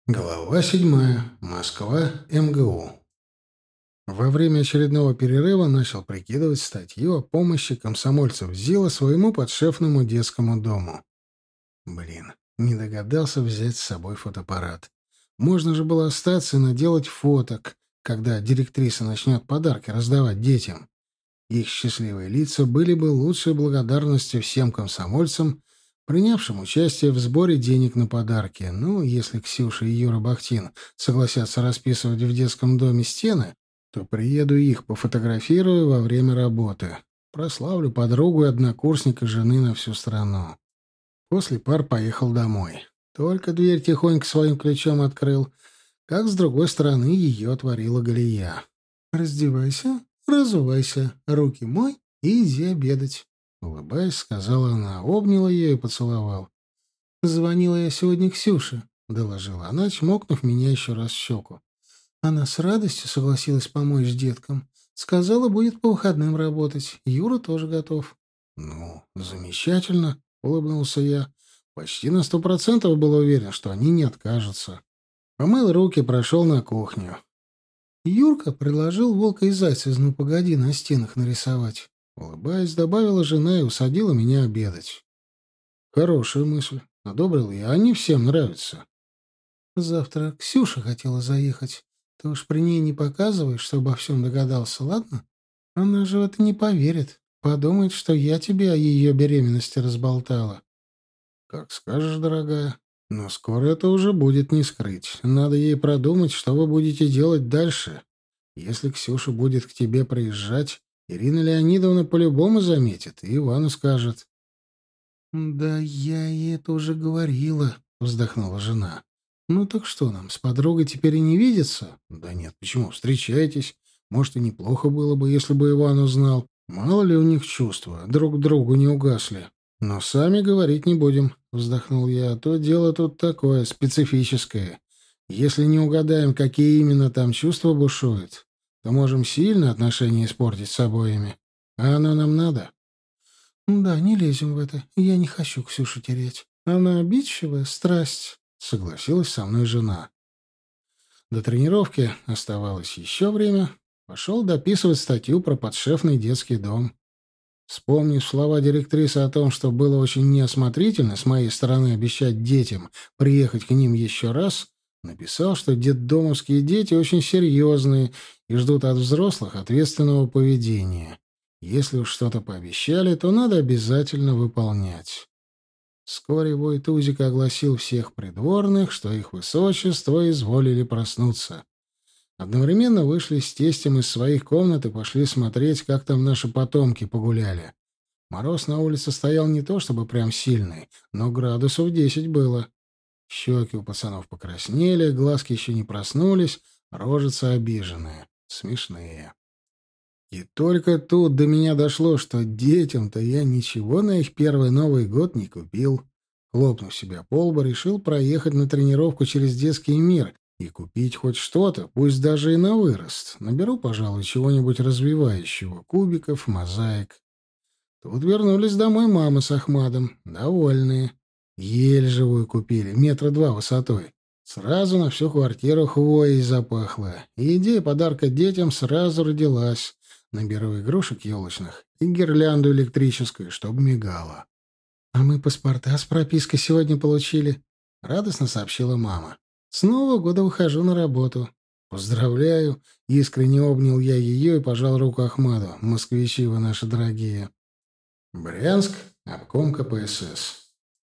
Глава 7. Москва. МГУ. Во время очередного перерыва начал прикидывать статью о помощи комсомольцев ЗИЛа своему подшефному детскому дому. Не догадался взять с собой фотоаппарат. Можно же было остаться и наделать фоток, когда директриса начнет подарки раздавать детям. Их счастливые лица были бы лучшей благодарностью всем комсомольцам, принявшим участие в сборе денег на подарки. Ну, если Ксюша и Юра Бахтин согласятся расписывать в детском доме стены, то приеду их пофотографирую во время работы. Прославлю подругу и однокурсника жены на всю страну. После пар поехал домой. Только дверь тихонько своим ключом открыл, как с другой стороны ее отворила Галия. «Раздевайся, разувайся, руки мой и иди обедать», — улыбаясь, сказала она, обняла ее и поцеловал. «Звонила я сегодня Ксюше», — доложила она, чмокнув меня еще раз в щеку. «Она с радостью согласилась помочь деткам. Сказала, будет по выходным работать. Юра тоже готов». «Ну, замечательно», — улыбнулся я. Почти на 100% был уверен, что они не откажутся. Помыл руки, прошел на кухню. Юрка предложил волка и зайца из «Ну, погоди» на стенах нарисовать. Улыбаясь, добавила жена и усадила меня обедать. Хорошая мысль. Одобрил я. Они всем нравятся. Завтра Ксюша хотела заехать. Ты уж при ней не показывай, что обо всем догадался, ладно? Она же в это не поверит. Подумает, что я тебе о ее беременности разболтала. Как скажешь, дорогая. Но скоро это уже будет не скрыть. Надо ей продумать, что вы будете делать дальше. Если Ксюша будет к тебе приезжать, Ирина Леонидовна по-любому заметит и Ивану скажет. «Да я ей это уже говорила», — вздохнула жена. «Ну так что нам, с подругой теперь и не видеться?» «Да нет, почему? Встречайтесь. Может, и неплохо было бы, если бы Иван узнал. Мало ли у них чувства, друг к другу не угасли. Но сами говорить не будем», — вздохнул я. «То дело тут такое, специфическое. Если не угадаем, какие именно там чувства бушуют, то можем сильно отношения испортить с обоими. А оно нам надо?» «Да, не лезем в это. Я не хочу Ксюшу терять. Она обидчивая, страсть», — согласилась со мной жена. До тренировки оставалось еще время. Пошел дописывать статью про подшефный детский дом. Вспомнив слова директрисы о том, что было очень неосмотрительно с моей стороны обещать детям приехать к ним еще раз, написал, что детдомовские дети очень серьезные и ждут от взрослых ответственного поведения. Если уж что-то пообещали, то надо обязательно выполнять. Вскоре Войтузик огласил всех придворных, что их высочество изволили проснуться. Одновременно вышли с тестем из своих комнат и пошли смотреть, как там наши потомки погуляли. Мороз на улице стоял не то чтобы прям сильный, но градусов 10 было. Щеки у пацанов покраснели, глазки еще не проснулись, рожицы обиженные, смешные. И только тут до меня дошло, что детям-то я ничего на их первый Новый год не купил. Хлопнув себя по лбу, решил проехать на тренировку через детский мир и купить хоть что-то, пусть даже и на вырост. Наберу, пожалуй, чего-нибудь развивающего, кубиков, мозаик. Тут вернулись домой мама с Ахмадом, довольные. Ель живую купили, 2 метра высотой. Сразу на всю квартиру хвоей запахло, и идея подарка детям сразу родилась. Наберу игрушек елочных и гирлянду электрическую, чтобы мигала. «А мы паспорта с пропиской сегодня получили», — радостно сообщила мама. «С Нового года выхожу на работу». «Поздравляю!» — искренне обнял я ее и пожал руку Ахмаду. «Москвичи вы наши дорогие!» Брянск, обком КПСС.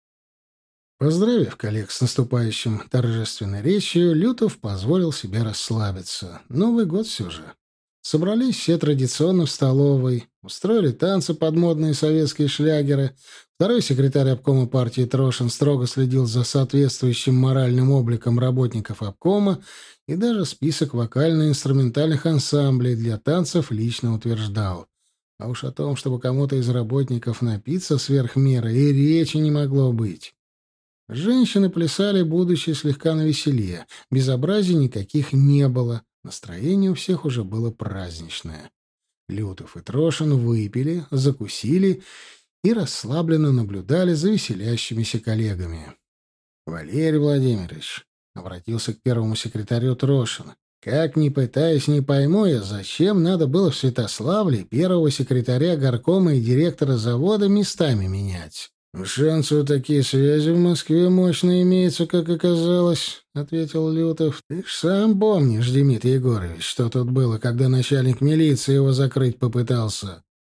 Поздравив коллег с наступающим торжественной речью, Лютов позволил себе расслабиться. Новый год все же. Собрались все традиционно в столовой, устроили танцы под модные советские шлягеры. Второй секретарь обкома партии Трошин строго следил за соответствующим моральным обликом работников обкома и даже список вокально-инструментальных ансамблей для танцев лично утверждал. А уж о том, чтобы кому-то из работников напиться сверх меры, и речи не могло быть. Женщины плясали, будучи слегка навеселе. Безобразий никаких не было. Настроение у всех уже было праздничное. Лютов и Трошин выпили, закусили и расслабленно наблюдали за веселящимися коллегами. «Валерий Владимирович, Обратился к первому секретарю Трошин. Как ни пытаюсь, не пойму я, зачем надо было в Святославле первого секретаря горкома и директора завода местами менять. «У Шанцева такие связи в Москве мощно имеются, как оказалось», — ответил Лютов. «Ты ж сам помнишь, Демид Егорович, что тут было, когда начальник милиции его закрыть попытался?»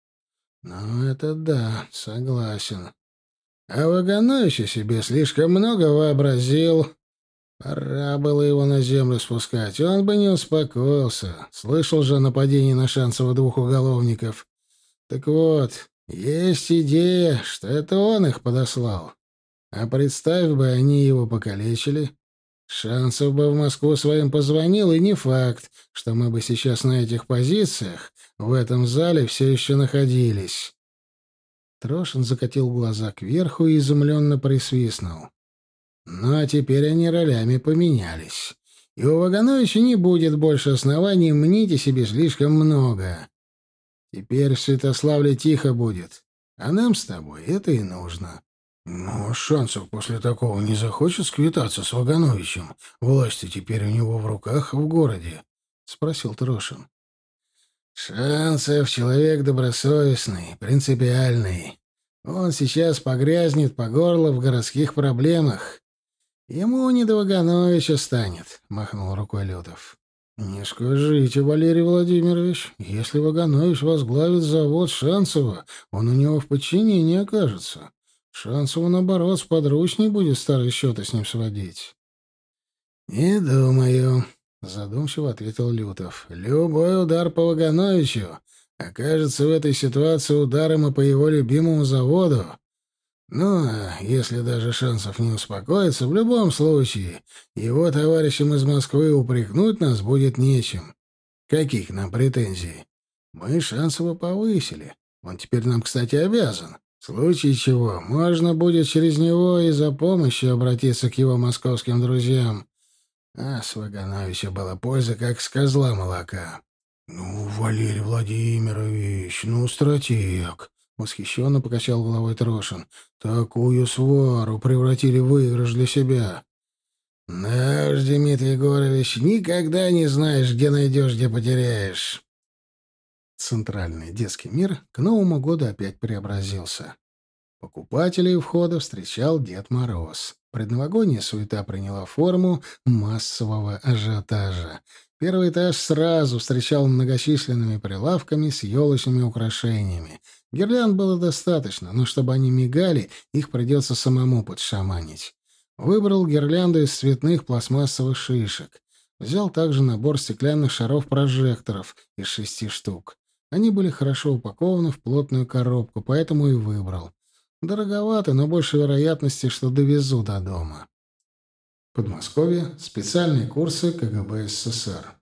«Ну, это да, согласен. А Ваганович о себе слишком много вообразил. Пора было его на землю спускать, он бы не успокоился. Слышал же о нападении на Шанцева 2 уголовников. Так вот, есть идея, что это он их подослал. А представь бы, они его покалечили. Шанцев бы в Москву своим позвонил, и не факт, что мы бы сейчас на этих позициях в этом зале все еще находились». Трошин закатил глаза кверху и изумленно присвистнул. «Ну, а теперь они ролями поменялись. И у Вагановича не будет больше оснований мнить о себе слишком много. Теперь в Святославле тихо будет, а нам с тобой это и нужно». «Ну, Шанцев после такого не захочет сквитаться с Вагановичем. Власть теперь у него в руках в городе», — спросил Трошин. «Шанцев — человек добросовестный, принципиальный. Он сейчас погрязнет по горло в городских проблемах. Ему не до Вагановича станет», — махнул рукой Лютов. «Не скажите, Валерий Владимирович, если Ваганович возглавит завод Шанцева, он у него в подчинении окажется. Шанцеву, наоборот, сподручней будет старые счеты с ним сводить». «Не думаю», — задумчиво ответил Лютов. «Любой удар по Вагановичу окажется в этой ситуации ударом и по его любимому заводу. Ну, а если даже Шанцев не успокоится, в любом случае его товарищам из Москвы упрекнуть нас будет нечем. Какие к нам претензии? Мы Шанцева повысили. Он теперь нам, кстати, обязан. В случае чего можно будет через него и за помощью обратиться к его московским друзьям. А с Вагановича была польза, как с козла молока». «Ну, Валерий Владимирович, ну, стратег», — восхищенно покачал головой Трошин. «Такую свару превратили в выигрыш для себя». «Да уж, Дмитрий Егорович, никогда не знаешь, где найдешь, где потеряешь». Центральный детский мир к Новому году опять преобразился. Покупателей у входа встречал Дед Мороз. Предновогодняя суета приняла форму массового ажиотажа. Первый этаж сразу встречал многочисленными прилавками с елочными украшениями. Гирлянд было достаточно, но чтобы они мигали, их придется самому подшаманить. Выбрал гирлянду из цветных пластмассовых шишек. Взял также набор стеклянных шаров-прожекторов из 6 штук. Они были хорошо упакованы в плотную коробку, поэтому и выбрал. Дороговато, но больше вероятности, что довезу до дома. Подмосковье. Специальные курсы КГБ СССР.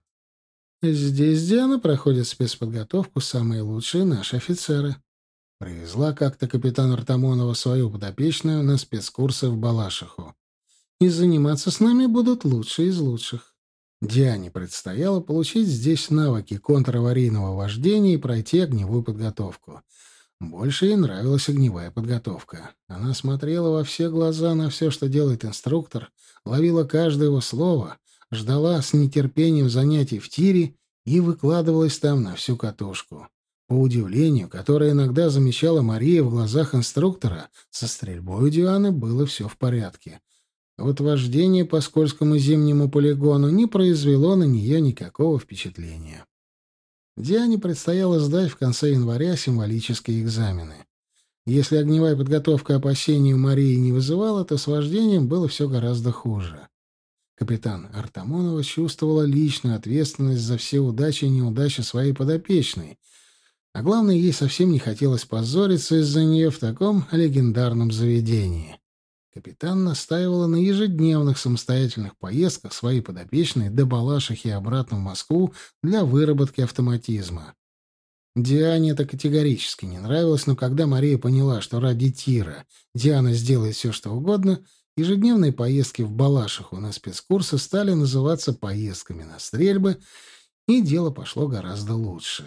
Здесь Диана проходит спецподготовку самые лучшие наши офицеры. Привезла как-то капитан Артамонова свою подопечную на спецкурсы в Балашиху. И заниматься с нами будут лучшие из лучших. Диане предстояло получить здесь навыки контраварийного вождения и пройти огневую подготовку. Больше ей нравилась огневая подготовка. Она смотрела во все глаза на все, что делает инструктор, ловила каждое его слово, ждала с нетерпением занятий в тире и выкладывалась там на всю катушку. По удивлению, которое иногда замечала Мария в глазах инструктора, со стрельбой у Дианы было все в порядке. А вот вождение по скользкому зимнему полигону не произвело на нее никакого впечатления. Диане предстояло сдать в конце января символические экзамены. Если огневая подготовка опасений у Марии не вызывала, то с вождением было все гораздо хуже. Капитан Артамонова чувствовала личную ответственность за все удачи и неудачи своей подопечной, а главное, ей совсем не хотелось позориться из-за нее в таком легендарном заведении. Капитан настаивала на ежедневных самостоятельных поездках своей подопечной до Балашихи и обратно в Москву для выработки автоматизма. Диане это категорически не нравилось, но когда Мария поняла, что ради тира Диана сделает все, что угодно, ежедневные поездки в Балашиху на спецкурсы стали называться поездками на стрельбы, и дело пошло гораздо лучше.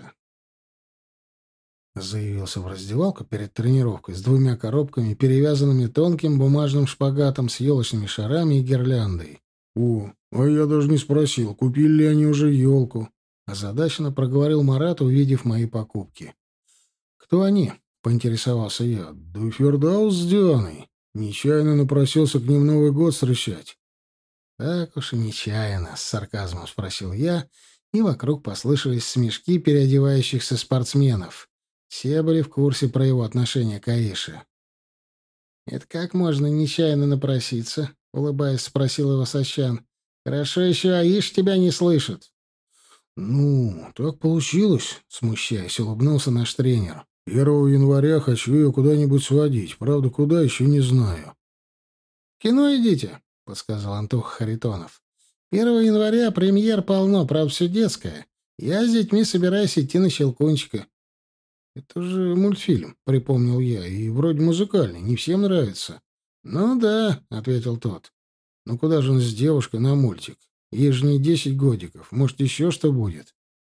Заявился в раздевалку перед тренировкой с 2 коробками, перевязанными тонким бумажным шпагатом с елочными шарами и гирляндой. «О, а я даже не спросил, купили ли они уже елку», — озадаченно проговорил Марат, увидев мои покупки. «Кто они?» — поинтересовался я. «Да Фердаус с Дианой. Нечаянно напросился к ним Новый год встречать». «Так уж и нечаянно», — с сарказмом спросил я, и вокруг послышались смешки переодевающихся спортсменов. Все были в курсе про его отношение к Аише. «Это как можно нечаянно напроситься?» — улыбаясь, спросил его Сачан. «Хорошо еще Аиш тебя не слышит». «Ну, так получилось», — смущаясь, улыбнулся наш тренер. «1 января хочу ее куда-нибудь сводить. Правда, куда еще не знаю». «В кино идите», — подсказал Антоха Харитонов. «1 января премьер полно, правда, все детское. Я с детьми собираюсь идти на Щелкунчика». «Это же мультфильм», — припомнил я, — «и вроде музыкальный, не всем нравится». «Ну да», — ответил тот. «Ну куда же он с девушкой на мультик? Ей же не 10 годиков, может, еще что будет?»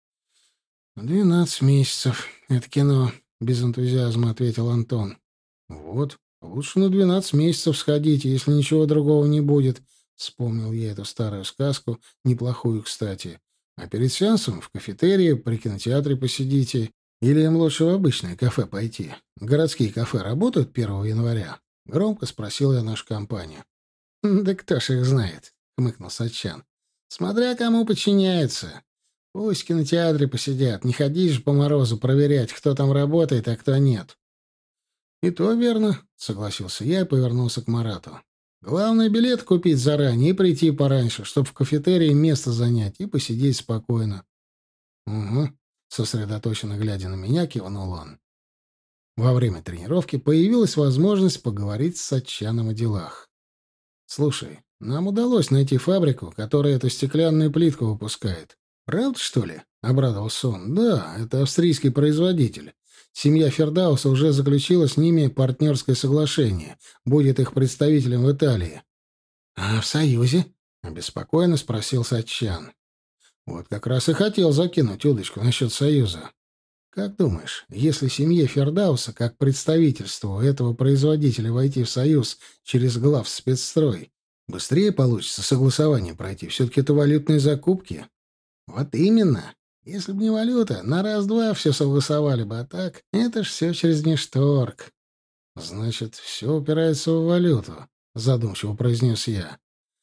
12 месяцев. Это кино», — без энтузиазма ответил Антон. «Вот, лучше на 12 месяцев сходите, если ничего другого не будет», — вспомнил я эту старую сказку, неплохую, кстати. «А перед сеансом в кафетерии, при кинотеатре посидите. Или им лучше в обычное кафе пойти? Городские кафе работают 1 января?» — громко спросил я нашу компанию. «Да кто ж их знает?» — хмыкнул Сатчан. «Смотря кому подчиняются. Пусть в кинотеатре посидят. Не ходи же по морозу проверять, кто там работает, а кто нет». «И то верно», — согласился я и повернулся к Марату. «Главное, билет купить заранее и прийти пораньше, чтобы в кафетерии место занять и посидеть спокойно». «Угу», — сосредоточенно глядя на меня, кивнул он. Во время тренировки появилась возможность поговорить с Сатчаном о делах. «Слушай, нам удалось найти фабрику, которая эту стеклянную плитку выпускает. Правда, что ли?» — обрадовался он. «Да, это австрийский производитель. Семья Фердауса уже заключила с ними партнерское соглашение. Будет их представителем в Италии». «А в Союзе?» — обеспокоенно спросил Сатчан. «Вот как раз и хотел закинуть удочку насчет Союза. Как думаешь, если семье Фердауса, как представительству этого производителя, войти в Союз через главспецстрой, быстрее получится согласование пройти? Все-таки это валютные закупки». «Вот именно. Если бы не валюта, на раз-два все согласовали бы, а так это ж все через внешторг». «Значит, все упирается в валюту», — задумчиво произнес я.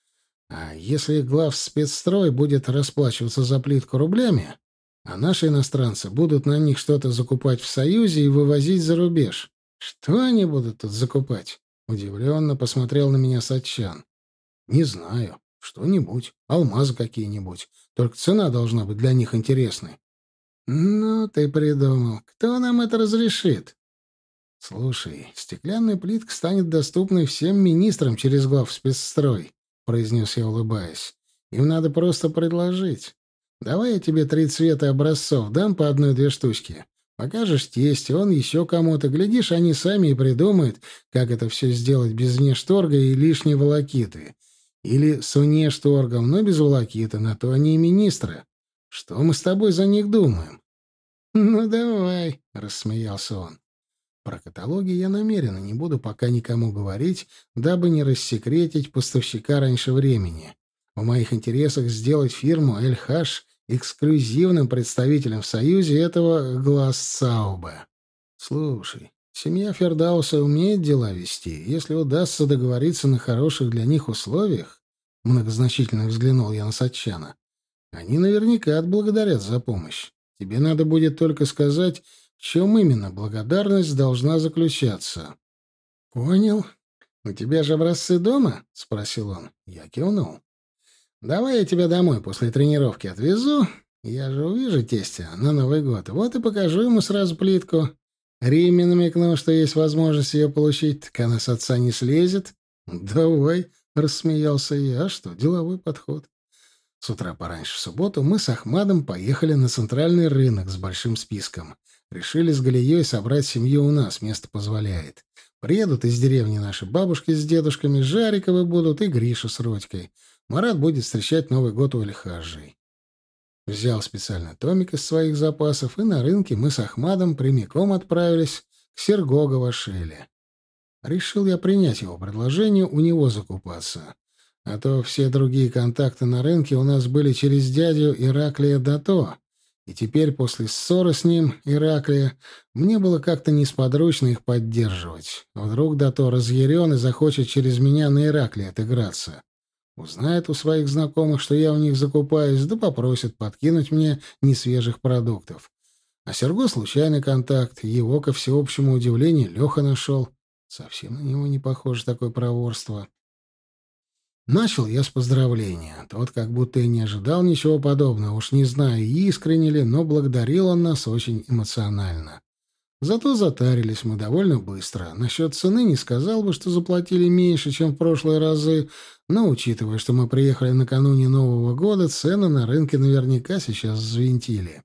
«А если главспецстрой будет расплачиваться за плитку рублями, а наши иностранцы будут на них что-то закупать в Союзе и вывозить за рубеж, что они будут тут закупать?» — удивленно посмотрел на меня Сатчан. «Не знаю. Что-нибудь. Алмазы какие-нибудь. Только цена должна быть для них интересной». «Ну, ты придумал. Кто нам это разрешит?» «Слушай, стеклянная плитка станет доступной всем министрам через главспецстрой», — произнес я, улыбаясь. «Им надо просто предложить. Давай я тебе 3 цвета образцов дам по 1-2 штучки. Покажешь тесте, он еще кому-то. Глядишь, они сами и придумают, как это все сделать без внешторга и лишней волокиты. Или с внешторгом, но без волокиты, на то они и министры. Что мы с тобой за них думаем?» «Ну, давай», — рассмеялся он. Про каталоги я намеренно не буду пока никому говорить, дабы не рассекретить поставщика раньше времени. В моих интересах сделать фирму «Эль-Хаш» эксклюзивным представителем в Союзе этого Глассауба. Слушай, семья Фердауса умеет дела вести. Если удастся договориться на хороших для них условиях, многозначительно взглянул я на Сатчана, они наверняка отблагодарят за помощь. Тебе надо будет только сказать, в чем именно благодарность должна заключаться. Понял. У тебя же образцы дома? Спросил он. Я кивнул. Давай я тебя домой после тренировки отвезу. Я же увижу тестя на Новый год. Вот и покажу ему сразу плитку. Риме намекнул, что есть возможность ее получить, так она с отца не слезет. Давай, рассмеялся я. А что, деловой подход. С утра пораньше в субботу мы с Ахмадом поехали на центральный рынок с большим списком. Решили с Галией собрать семью у нас, место позволяет. Приедут из деревни наши бабушки с дедушками, Жариковы будут и Гриша с Родькой. Марат будет встречать Новый год у Алихажей. Взял специально томик из своих запасов, и на рынке мы с Ахмадом прямиком отправились к Серго Гавашеле. Решил я принять его предложение у него закупаться. А то все другие контакты на рынке у нас были через дядю Ираклия Дато. И теперь, после ссоры с ним, Ираклия, мне было как-то несподручно их поддерживать. Вдруг Дато разъярен и захочет через меня на Ираклия отыграться. Узнает у своих знакомых, что я у них закупаюсь, да попросит подкинуть мне несвежих продуктов. А Серго — случайный контакт. Его, ко всеобщему удивлению, Леха нашел. Совсем на него не похоже такое проворство. Начал я с поздравления. Тот как будто и не ожидал ничего подобного. Уж не знаю, искренне ли, но благодарил он нас очень эмоционально. Зато затарились мы довольно быстро. Насчет цены не сказал бы, что заплатили меньше, чем в прошлые разы, но, учитывая, что мы приехали накануне Нового года, цены на рынке наверняка сейчас взвинтили.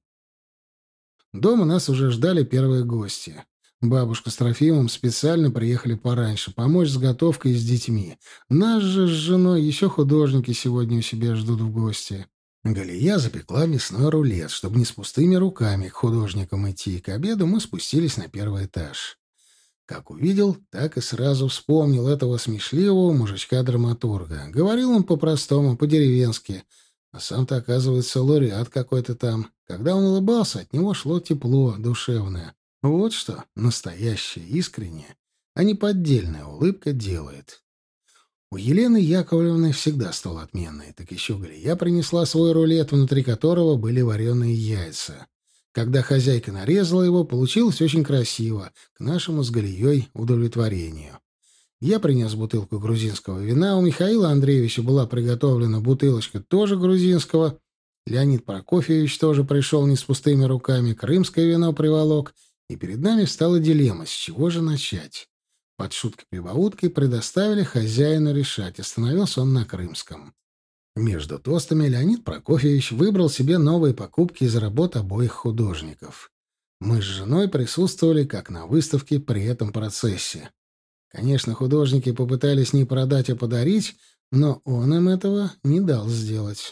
Дома нас уже ждали первые гости. Бабушка с Трофимом специально приехали пораньше, помочь с готовкой и с детьми. Нас же с женой еще художники сегодня у себя ждут в гости. Галия запекла мясной рулет, чтобы не с пустыми руками к художникам идти. К обеду мы спустились на первый этаж. Как увидел, так и сразу вспомнил этого смешливого мужичка-драматурга. Говорил он по-простому, по-деревенски. А сам-то, оказывается, лауреат какой-то там. Когда он улыбался, от него шло тепло, душевное. Вот что настоящее, искреннее, а не поддельная улыбка делает. У Елены Яковлевны всегда стол отменный. Так еще Галия принесла свой рулет, внутри которого были вареные яйца. Когда хозяйка нарезала его, получилось очень красиво, к нашему с Галией удовлетворению. Я принес бутылку грузинского вина, у Михаила Андреевича была приготовлена бутылочка тоже грузинского. Леонид Прокофьевич тоже пришел не с пустыми руками, крымское вино приволок, и перед нами встала дилемма, с чего же начать. Под шуткой-прибауткой предоставили хозяину решать, остановился он на крымском. Между тостами Леонид Прокофьевич выбрал себе новые покупки из работ обоих художников. Мы с женой присутствовали как на выставке при этом процессе. Конечно, художники попытались не продать, а подарить, но он им этого не дал сделать.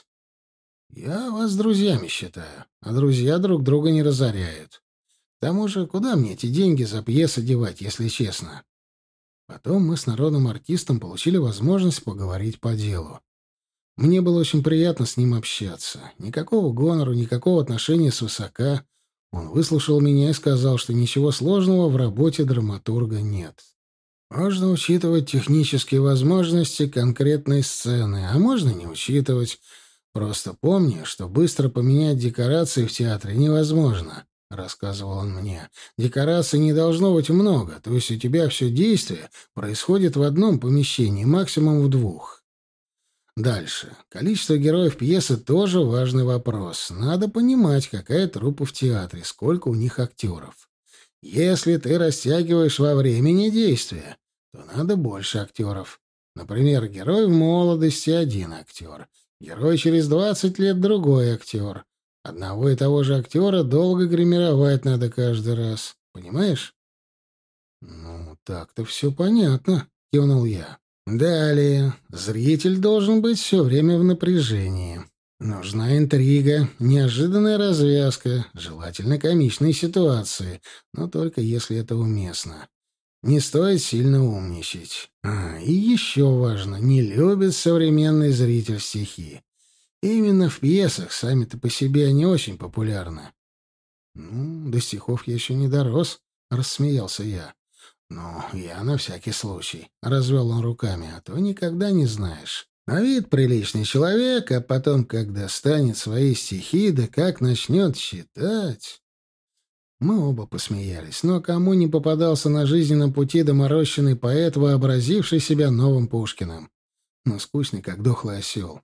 «Я вас друзьями считаю, а друзья друг друга не разоряют. К тому же, куда мне эти деньги за пьесы девать, если честно?» Потом мы с народным артистом получили возможность поговорить по делу. Мне было очень приятно с ним общаться. Никакого гонора, никакого отношения свысока. Он выслушал меня и сказал, что ничего сложного в работе драматурга нет. Можно учитывать технические возможности конкретной сцены, а можно не учитывать. Просто помни, что быстро поменять декорации в театре невозможно, — рассказывал он мне. Декораций не должно быть много, то есть у тебя все действие происходит в одном помещении, максимум в двух. Дальше. Количество героев пьесы тоже важный вопрос. Надо понимать, какая труппа в театре, сколько у них актеров. Если ты растягиваешь во времени действия, то надо больше актеров. Например, герой в молодости — один актер. Герой через 20 лет — другой актер. Одного и того же актера долго гримировать надо каждый раз. Понимаешь? «Ну, так-то все понятно», — кивнул я. «Далее. Зритель должен быть все время в напряжении. Нужна интрига, неожиданная развязка, желательно комичные ситуации, но только если это уместно. Не стоит сильно умничать. И еще важно, не любит современный зритель стихи. Именно в пьесах сами-то по себе они очень популярны». «Ну, до стихов я еще не дорос», — рассмеялся я. «Ну, я на всякий случай», — развел он руками, — «а то никогда не знаешь. На вид приличный человек, а потом, когда станет свои стихи, да как начнет читать...» Мы оба посмеялись, но кому не попадался на жизненном пути доморощенный поэт, вообразивший себя новым Пушкиным? Но скучный, как дохлый осел.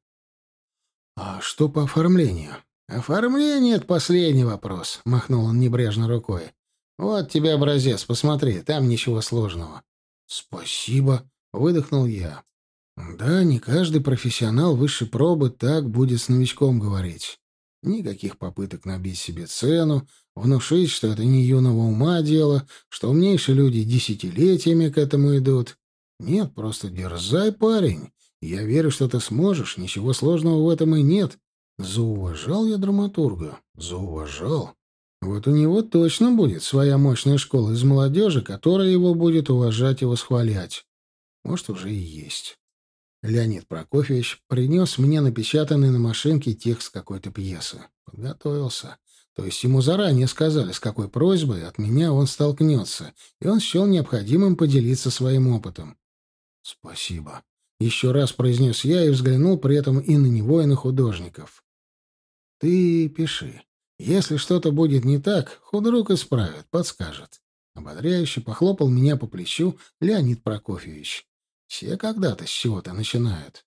«А что по оформлению?» «Оформление — это последний вопрос», — махнул он небрежно рукой. «Вот тебе образец, посмотри, там ничего сложного». «Спасибо», — выдохнул я. «Да, не каждый профессионал высшей пробы так будет с новичком говорить. Никаких попыток набить себе цену, внушить, что это не юного ума дело, что умнейшие люди десятилетиями к этому идут. Нет, просто дерзай, парень. Я верю, что ты сможешь, ничего сложного в этом и нет. Зауважал я драматурга, зауважал. Вот у него точно будет своя мощная школа из молодежи, которая его будет уважать и восхвалять. Может, уже и есть». Леонид Прокофьевич принес мне напечатанный на машинке текст какой-то пьесы. Подготовился. То есть ему заранее сказали, с какой просьбой от меня он столкнется, и он счел необходимым поделиться своим опытом. «Спасибо», — еще раз произнес я и взглянул при этом и на него, и на художников. «Ты пиши. Если что-то будет не так, худрук исправит, подскажет». Ободряюще похлопал меня по плечу Леонид Прокофьевич. Все когда-то с чего-то начинают.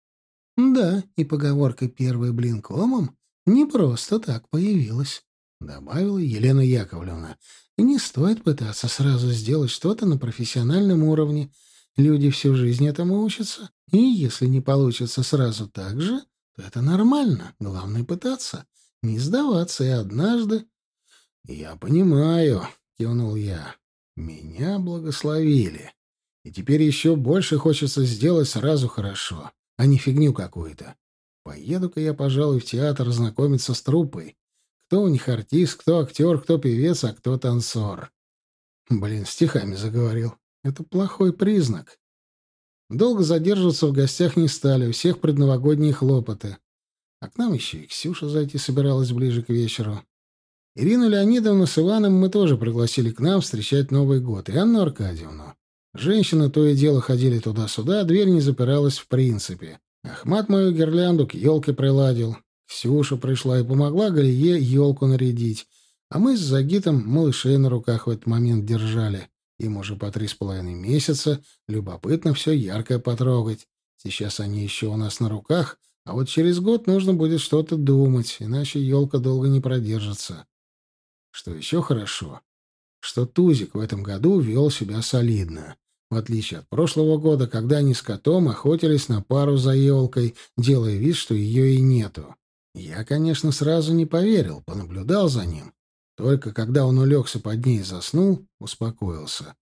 Да, и поговорка «первый блин комом» не просто так появилась, добавила Елена Яковлевна. Не стоит пытаться сразу сделать что-то на профессиональном уровне. Люди всю жизнь этому учатся. И если не получится сразу так же, то это нормально. Главное пытаться. Не сдаваться. И однажды... «Я понимаю», — кивнул я. «Меня благословили. И теперь еще больше хочется сделать сразу хорошо, а не фигню какую-то. Поеду-ка я, пожалуй, в театр знакомиться с труппой. Кто у них артист, кто актер, кто певец, а кто танцор». Блин, стихами заговорил. Это плохой признак. Долго задерживаться в гостях не стали, у всех предновогодние хлопоты. А к нам еще и Ксюша зайти собиралась ближе к вечеру. Ирину Леонидовну с Иваном мы тоже пригласили к нам встречать Новый год, и Анну Аркадьевну. Женщины то и дело ходили туда-сюда, дверь не запиралась в принципе. Ахмат мою гирлянду к елке приладил. Ксюша пришла и помогла Галие елку нарядить. А мы с Загитом малышей на руках в этот момент держали. Им уже по 3,5 месяца. Любопытно все яркое потрогать. Сейчас они еще у нас на руках, а вот через год нужно будет что-то думать, иначе елка долго не продержится. Что еще хорошо, что Тузик в этом году вел себя солидно. В отличие от прошлого года, когда они с котом охотились на пару за елкой, делая вид, что ее и нету. Я, конечно, сразу не поверил, понаблюдал за ним. Только когда он улегся под ней и заснул, успокоился.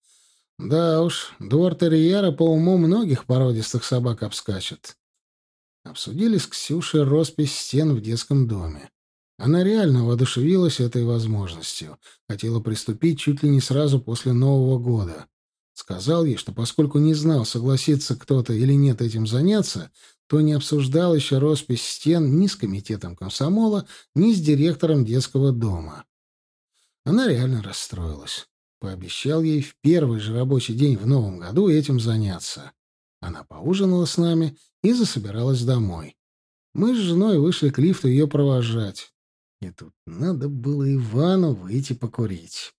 Да уж, двор терьера по уму многих породистых собак обскачет. Обсудили с Ксюшей роспись стен в детском доме. Она реально воодушевилась этой возможностью. Хотела приступить чуть ли не сразу после Нового года. Сказал ей, что поскольку не знал, согласится кто-то или нет этим заняться, то не обсуждал еще роспись стен ни с комитетом комсомола, ни с директором детского дома. Она реально расстроилась. Пообещал ей в первый же рабочий день в Новом году этим заняться. Она поужинала с нами и засобиралась домой. Мы с женой вышли к лифту ее провожать. И тут надо было Ивану выйти покурить.